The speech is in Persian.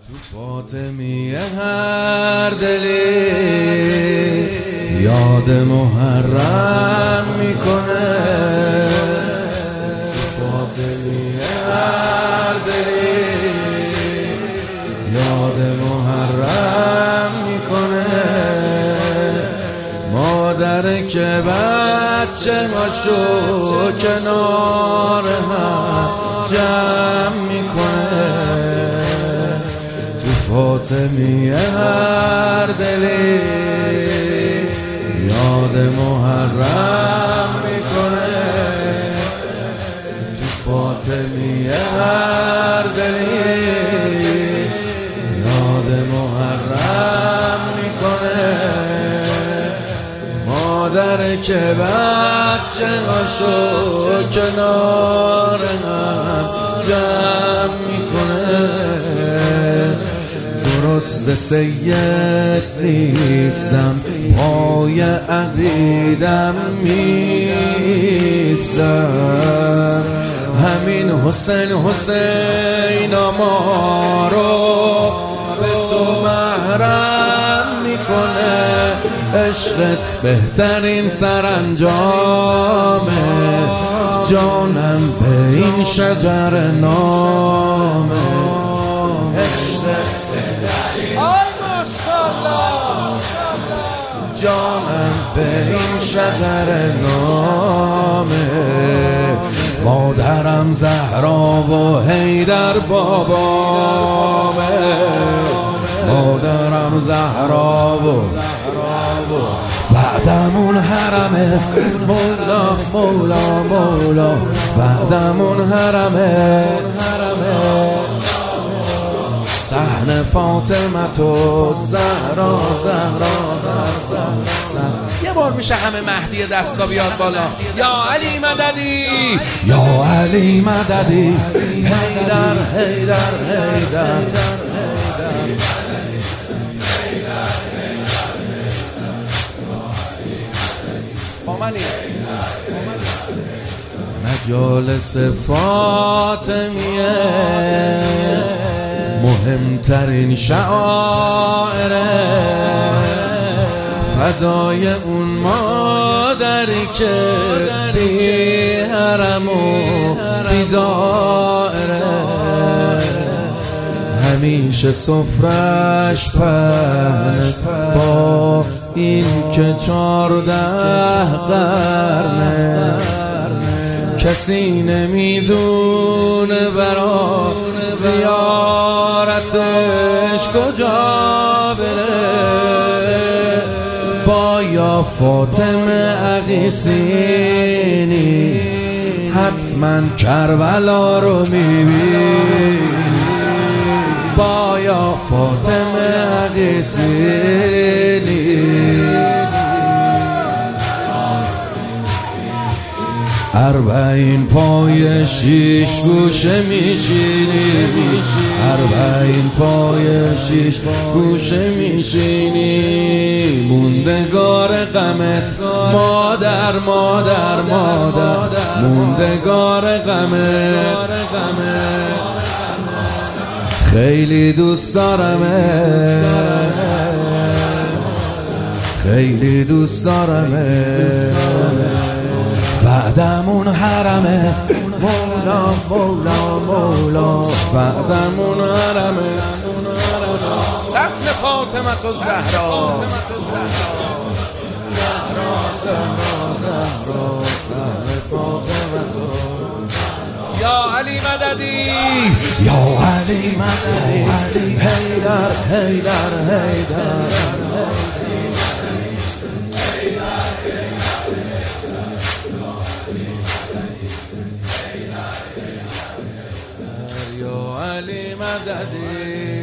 تو فاطمی هر دلی یاد محرم میکنه، تو فاطمی هر دلی یاد محرم میکنه، مادر که بچه هاشو کنار هم جمع میکنه، فاطمی هر دلی یاد محرم میکنه، تو فاطمی هر دلی یاد محرم میکنه، مادر که بچه هاشو کنار هم جمع میکنه. درست سید نیستم، پای عقیدم میستم، همین حسین ما رو به تو محرم میکنه، عشقت بهترین سرانجامه، جانم به این شجر نامه، جانم به این شجر نامه، مادرم زهرا و حیدر بابامه، مادرم زهرا و بعدمون حرمه، مولا مولا مولا بعدمون حرمه، صحن فاطمه تو زهرا یه بار میشه همه مهدی دستا بیاد بالا. یا علی مددی، یا علی مددی، حیدر حیدر حیدر، با منی مجالس فاطمیه مهمترین شاعره، فدای اون مادری که بی حرم و بی زائره، همیشه سفرش پهن با این که 14 قرنه، کسی نمیدونه برا زیارتش کجا بره، با یا فاطمه عقیسینی حتما کربلا رو میبینی، با یا فاطمه عقیسینی، اربعین پای 6 گوشه میشینی، اربعین پای 6 گوشه میشینی، موندگار غمت مادر مادر مادر، موندگار غمت، خیلی دوست دارمت، خیلی دوست دارمت، بعدمون حرمه، مولا مولا مولا بعدمون حرمه، سقف فاطمه تو زهرا، یا علی مددی، یا علی مددی، حیدر حیدر حیدر، یا علی مددی.